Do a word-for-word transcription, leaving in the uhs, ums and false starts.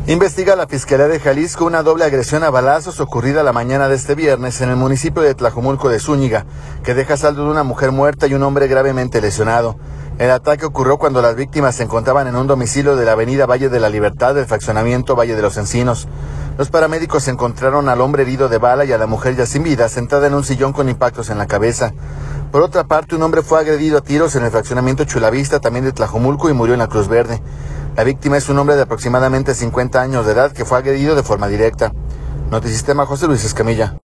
Investiga la Fiscalía de Jalisco una doble agresión a balazos ocurrida la mañana de este viernes en el municipio de Tlajomulco de Zúñiga, que deja saldo de una mujer muerta y un hombre gravemente lesionado. El ataque ocurrió cuando las víctimas se encontraban en un domicilio de la avenida Valle de la Libertad del fraccionamiento Valle de los Encinos. Los paramédicos encontraron al hombre herido de bala y a la mujer ya sin vida, sentada en un sillón con impactos en la cabeza. Por otra parte, un hombre fue agredido a tiros en el fraccionamiento Chulavista, también de Tlajomulco, y murió en la Cruz Verde. La víctima es un hombre de aproximadamente cincuenta años de edad que fue agredido de forma directa. Notisistema, José Luis Escamilla.